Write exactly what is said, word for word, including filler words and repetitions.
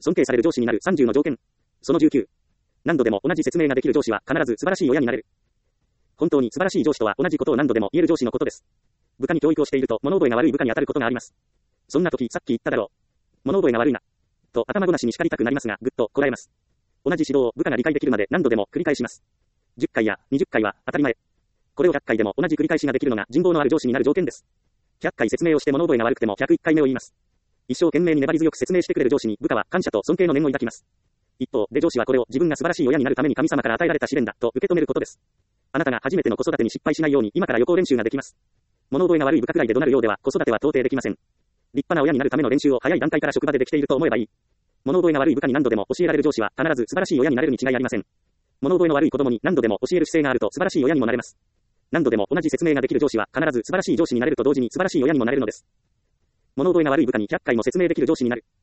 尊敬される上司になるさんじゅうの条件。そのじゅうきゅう。何度でも同じ説明ができる上司は必ず素晴らしい親になれる。本当に素晴らしい上司とは同じことを何度でも言える上司のことです。部下に教育をしていると物覚えが悪い部下に当たることがあります。そんな時さっき言っただろう。物覚えが悪いな。と頭ごなしに叱りたくなりますがぐっとこらえます。同じ指導を部下が理解できるまで何度でも繰り返します。じゅっかいやにじゅっかいは当たり前。これをひゃっかいでも同じ繰り返しができるのが人望のある上司になる条件です。ひゃっかい説明をして物覚えが悪くてもひゃくいっかいめを言います。一生懸命に粘り強く説明してくれる上司に部下は感謝と尊敬の念を抱きます。一方で上司はこれを自分が素晴らしい親になるために神様から与えられた試練だと受け止めることです。あなたが初めての子育てに失敗しないように今から予行練習ができます。物覚えが悪い部下くらいで怒鳴るようでは子育ては到底できません。立派な親になるための練習を早い段階から職場でできていると思えばいい。物覚えが悪い部下に何度でも教えられる上司は必ず素晴らしい親になれるに違いありません。物覚えの悪い子供に何度でも教える姿勢があると素晴らしい親にもなれます。何度でも同じ説明ができる上司は必ず素晴らしい上司になれると同時に素晴らしい親にもなれるのです。物覚えが悪い部下にひゃっかいも説明できる上司になる。